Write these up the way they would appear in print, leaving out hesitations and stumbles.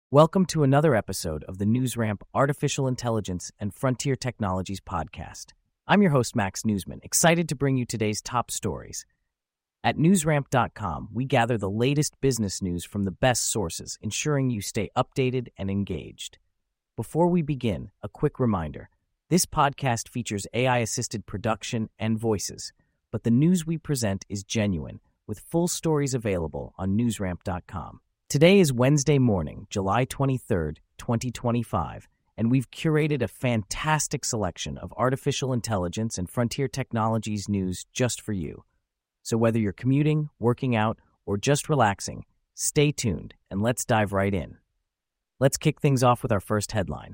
Welcome to another episode of the NewsRamp Artificial Intelligence and Frontier Technologies podcast. I'm your host, Max Newsman, excited to bring you today's top stories. At newsramp.com, we gather the latest business news from the best sources, ensuring you stay updated and engaged. Before we begin, a quick reminder. This podcast features AI-assisted production and voices, but the news we present is genuine, with full stories available on newsramp.com. Today is Wednesday morning, July 23rd, 2025, and we've curated a fantastic selection of artificial intelligence and frontier technologies news just for you. So whether you're commuting, working out, or just relaxing, stay tuned and let's dive right in. Let's kick things off with our first headline.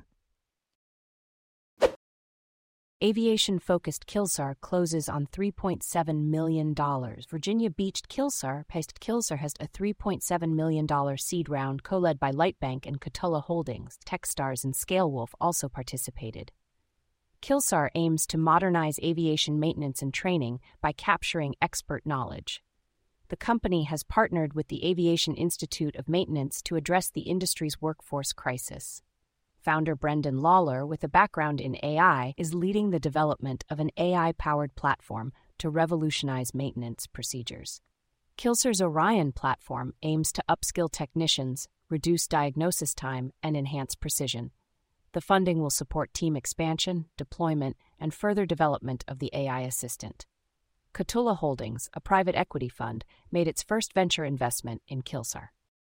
Aviation-focused Killsar closes on $3.7 million. Virginia Beach Killsar has a $3.7 million seed round co-led by Lightbank and Katulla Holdings. Techstars and ScaleWolf also participated. Killsar aims to modernize aviation maintenance and training by capturing expert knowledge. The company has partnered with the Aviation Institute of Maintenance to address the industry's workforce crisis. Founder Brendan Lawler, with a background in AI, is leading the development of an AI-powered platform to revolutionize maintenance procedures. Killsar's Orion platform aims to upskill technicians, reduce diagnosis time, and enhance precision. The funding will support team expansion, deployment, and further development of the AI assistant. Katulla Holdings, a private equity fund, made its first venture investment in Killsar.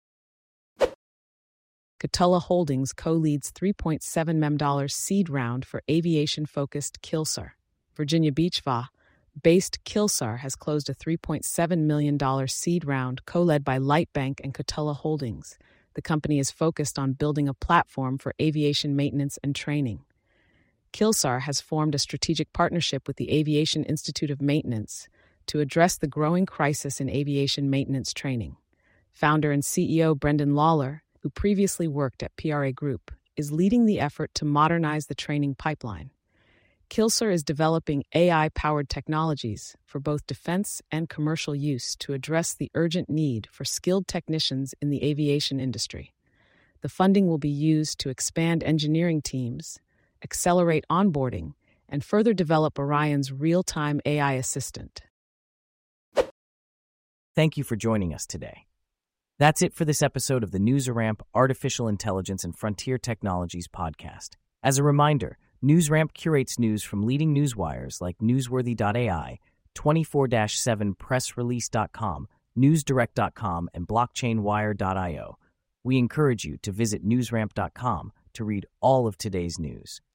Katulla Holdings co-leads $3.7 million seed round for aviation-focused Killsar. Virginia Beach-based Killsar has closed a $3.7 million seed round co-led by Lightbank and Katulla Holdings. The company is focused on building a platform for aviation maintenance and training. Killsar has formed a strategic partnership with the Aviation Institute of Maintenance to address the growing crisis in aviation maintenance training. Founder and CEO Brendan Lawler, who previously worked at PRA Group, is leading the effort to modernize the training pipeline. Killsar is developing AI-powered technologies for both defense and commercial use to address the urgent need for skilled technicians in the aviation industry. The funding will be used to expand engineering teams, accelerate onboarding, and further develop Orion's real-time AI assistant. Thank you for joining us today. That's it for this episode of the NewsRamp Artificial Intelligence and Frontier Technologies podcast. As a reminder, NewsRamp curates news from leading newswires like Newsworthy.ai, 24/7pressrelease.com, NewsDirect.com, and BlockchainWire.io. We encourage you to visit NewsRamp.com to read all of today's news.